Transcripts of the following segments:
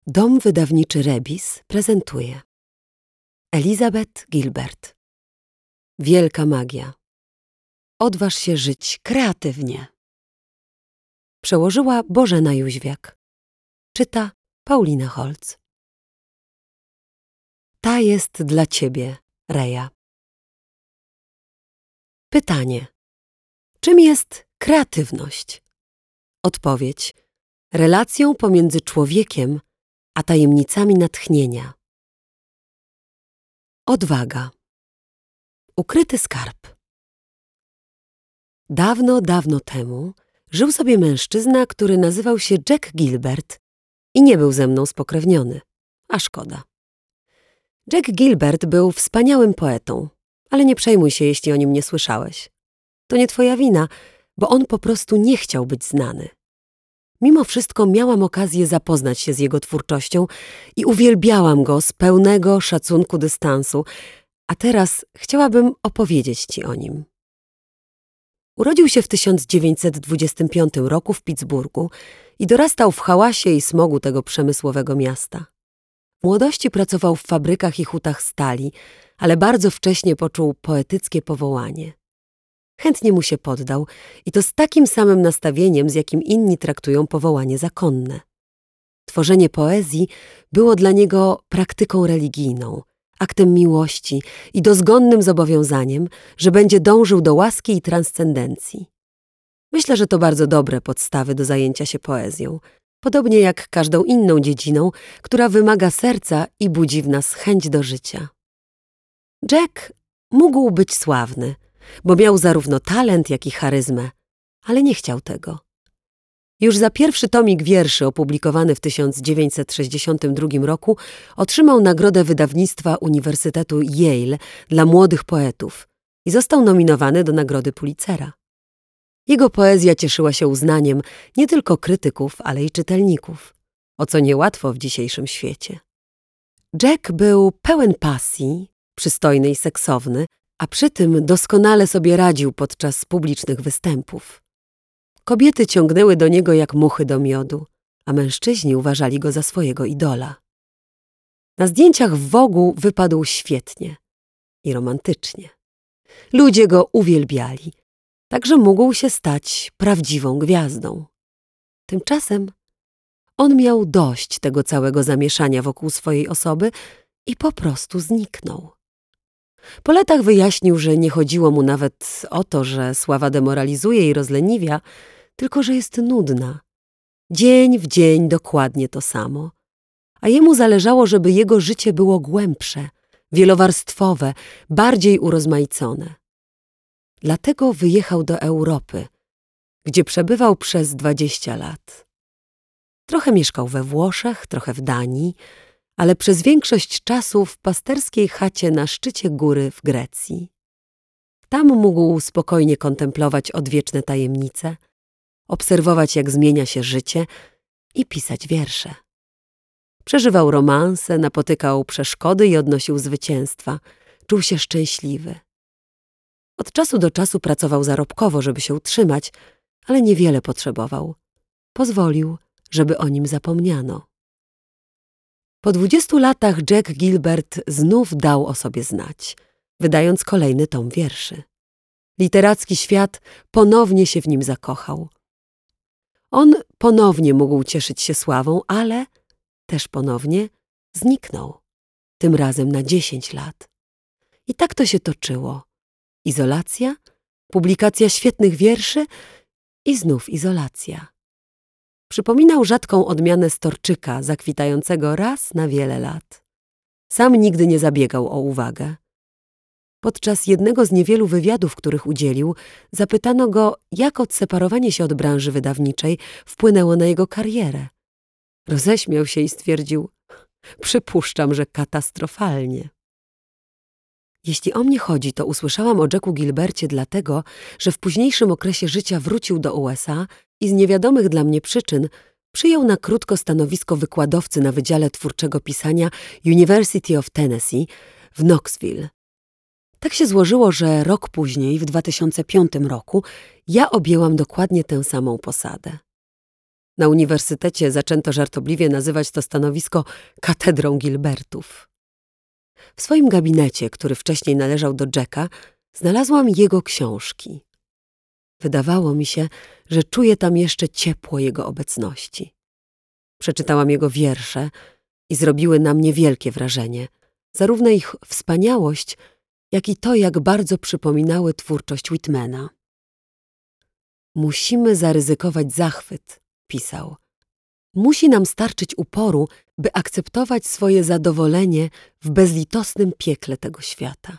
Dom wydawniczy Rebis prezentuje Elizabeth Gilbert. Wielka magia. Odważ się żyć kreatywnie. Przełożyła Bożena Jóźwiak. Czyta Paulina Holc. Ta jest dla ciebie, Reja. Pytanie. Czym jest kreatywność? Odpowiedź. Relacją pomiędzy człowiekiem a tajemnicami natchnienia. Odwaga. Ukryty skarb. Dawno, dawno temu żył sobie mężczyzna, który nazywał się Jack Gilbert i nie był ze mną spokrewniony, a szkoda. Jack Gilbert był wspaniałym poetą, ale nie przejmuj się, jeśli o nim nie słyszałeś. To nie twoja wina, bo on po prostu nie chciał być znany. Mimo wszystko miałam okazję zapoznać się z jego twórczością i uwielbiałam go z pełnego szacunku dystansu, a teraz chciałabym opowiedzieć ci o nim. Urodził się w 1925 roku w Pittsburghu i dorastał w hałasie i smogu tego przemysłowego miasta. W młodości pracował w fabrykach i hutach stali, ale bardzo wcześnie poczuł poetyckie powołanie. Chętnie mu się poddał i to z takim samym nastawieniem, z jakim inni traktują powołanie zakonne. Tworzenie poezji było dla niego praktyką religijną, aktem miłości i dozgonnym zobowiązaniem, że będzie dążył do łaski i transcendencji. Myślę, że to bardzo dobre podstawy do zajęcia się poezją, podobnie jak każdą inną dziedziną, która wymaga serca i budzi w nas chęć do życia. Jack mógł być sławny, bo miał zarówno talent, jak i charyzmę, ale nie chciał tego. Już za pierwszy tomik wierszy opublikowany w 1962 roku otrzymał nagrodę wydawnictwa Uniwersytetu Yale dla młodych poetów i został nominowany do nagrody Pulitzera. Jego poezja cieszyła się uznaniem nie tylko krytyków, ale i czytelników, o co niełatwo w dzisiejszym świecie. Jack był pełen pasji, przystojny i seksowny, a przy tym doskonale sobie radził podczas publicznych występów. Kobiety ciągnęły do niego jak muchy do miodu, a mężczyźni uważali go za swojego idola. Na zdjęciach w Vogue'u wypadł świetnie i romantycznie. Ludzie go uwielbiali, także mógł się stać prawdziwą gwiazdą. Tymczasem on miał dość tego całego zamieszania wokół swojej osoby i po prostu zniknął. Po latach wyjaśnił, że nie chodziło mu nawet o to, że sława demoralizuje i rozleniwia, tylko że jest nudna. Dzień w dzień dokładnie to samo. A jemu zależało, żeby jego życie było głębsze, wielowarstwowe, bardziej urozmaicone. Dlatego wyjechał do Europy, gdzie przebywał przez 20 lat. Trochę mieszkał we Włoszech, trochę w Danii, ale przez większość czasu w pasterskiej chacie na szczycie góry w Grecji. Tam mógł spokojnie kontemplować odwieczne tajemnice, obserwować, jak zmienia się życie i pisać wiersze. Przeżywał romanse, napotykał przeszkody i odnosił zwycięstwa. Czuł się szczęśliwy. Od czasu do czasu pracował zarobkowo, żeby się utrzymać, ale niewiele potrzebował. Pozwolił, żeby o nim zapomniano. Po 20 latach Jack Gilbert znów dał o sobie znać, wydając kolejny tom wierszy. Literacki świat ponownie się w nim zakochał. On ponownie mógł cieszyć się sławą, ale też ponownie zniknął, tym razem na 10 lat. I tak to się toczyło. Izolacja, publikacja świetnych wierszy i znów izolacja. Przypominał rzadką odmianę storczyka zakwitającego raz na wiele lat. Sam nigdy nie zabiegał o uwagę. Podczas jednego z niewielu wywiadów, których udzielił, zapytano go, jak odseparowanie się od branży wydawniczej wpłynęło na jego karierę. Roześmiał się i stwierdził: przypuszczam, że katastrofalnie. Jeśli o mnie chodzi, to usłyszałam o Jacku Gilbercie dlatego, że w późniejszym okresie życia wrócił do USA i z niewiadomych dla mnie przyczyn przyjął na krótko stanowisko wykładowcy na Wydziale Twórczego Pisania University of Tennessee w Knoxville. Tak się złożyło, że rok później, w 2005 roku, ja objęłam dokładnie tę samą posadę. Na uniwersytecie zaczęto żartobliwie nazywać to stanowisko katedrą Gilbertów. W swoim gabinecie, który wcześniej należał do Jacka, znalazłam jego książki. Wydawało mi się, że czuję tam jeszcze ciepło jego obecności. Przeczytałam jego wiersze i zrobiły na mnie wielkie wrażenie, zarówno ich wspaniałość, jak i to, jak bardzo przypominały twórczość Whitmana. Musimy zaryzykować zachwyt, pisał. Musi nam starczyć uporu, by akceptować swoje zadowolenie w bezlitosnym piekle tego świata.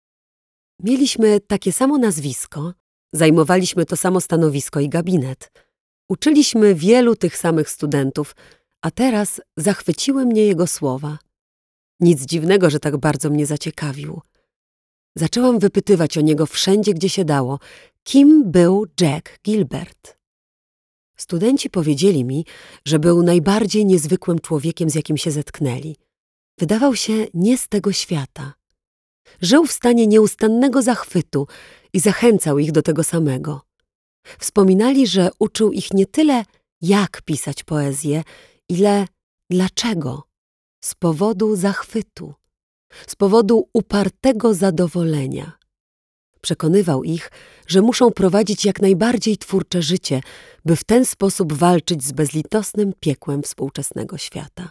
Mieliśmy takie samo nazwisko, zajmowaliśmy to samo stanowisko i gabinet. Uczyliśmy wielu tych samych studentów, a teraz zachwyciły mnie jego słowa. Nic dziwnego, że tak bardzo mnie zaciekawił. Zaczęłam wypytywać o niego wszędzie, gdzie się dało, kim był Jack Gilbert. Studenci powiedzieli mi, że był najbardziej niezwykłym człowiekiem, z jakim się zetknęli. Wydawał się nie z tego świata. Żył w stanie nieustannego zachwytu i zachęcał ich do tego samego. Wspominali, że uczył ich nie tyle, jak pisać poezję, ile dlaczego. Z powodu zachwytu, z powodu upartego zadowolenia. Przekonywał ich, że muszą prowadzić jak najbardziej twórcze życie, by w ten sposób walczyć z bezlitosnym piekłem współczesnego świata.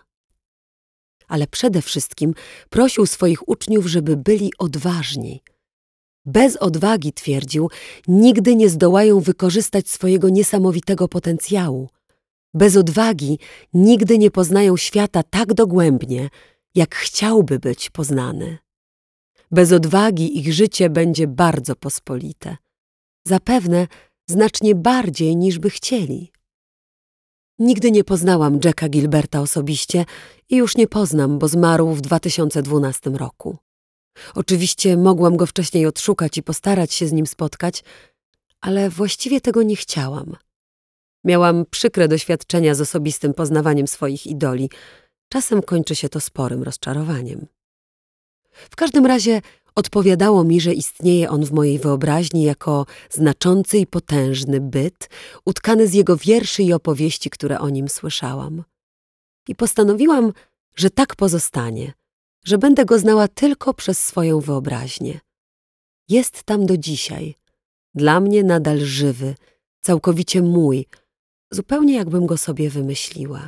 Ale przede wszystkim prosił swoich uczniów, żeby byli odważni. Bez odwagi, twierdził, nigdy nie zdołają wykorzystać swojego niesamowitego potencjału. Bez odwagi nigdy nie poznają świata tak dogłębnie, jak chciałby być poznany. Bez odwagi ich życie będzie bardzo pospolite. Zapewne znacznie bardziej, niż by chcieli. Nigdy nie poznałam Jacka Gilberta osobiście i już nie poznam, bo zmarł w 2012 roku. Oczywiście mogłam go wcześniej odszukać i postarać się z nim spotkać, ale właściwie tego nie chciałam. Miałam przykre doświadczenia z osobistym poznawaniem swoich idoli. Czasem kończy się to sporym rozczarowaniem. W każdym razie odpowiadało mi, że istnieje on w mojej wyobraźni jako znaczący i potężny byt, utkany z jego wierszy i opowieści, które o nim słyszałam. I postanowiłam, że tak pozostanie, że będę go znała tylko przez swoją wyobraźnię. Jest tam do dzisiaj, dla mnie nadal żywy, całkowicie mój, zupełnie jakbym go sobie wymyśliła.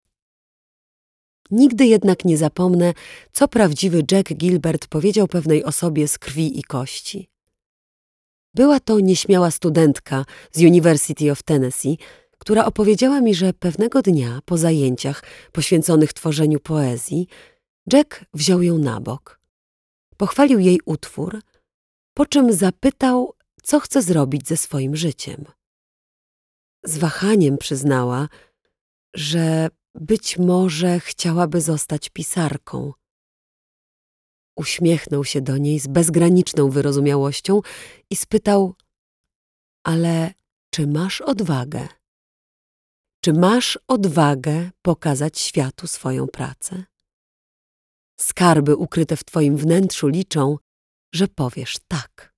Nigdy jednak nie zapomnę, co prawdziwy Jack Gilbert powiedział pewnej osobie z krwi i kości. Była to nieśmiała studentka z University of Tennessee, która opowiedziała mi, że pewnego dnia po zajęciach poświęconych tworzeniu poezji Jack wziął ją na bok. Pochwalił jej utwór, po czym zapytał, co chce zrobić ze swoim życiem. Z wahaniem przyznała, że być może chciałaby zostać pisarką. Uśmiechnął się do niej z bezgraniczną wyrozumiałością i spytał: ale czy masz odwagę? Czy masz odwagę pokazać światu swoją pracę? Skarby ukryte w twoim wnętrzu liczą, że powiesz tak.